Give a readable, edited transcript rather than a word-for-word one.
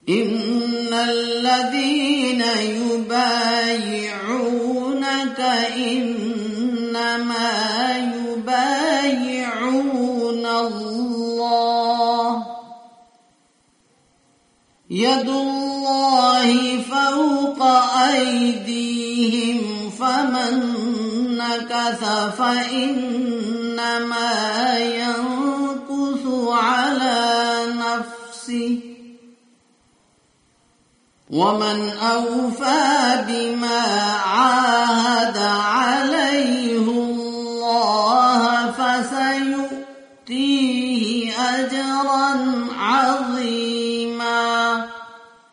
إن الذين يبايعونك إنما يبايعون الله يد الله فوق أيديهم فمن نكث فإنما ينكث على نفسه ومن أوفى بما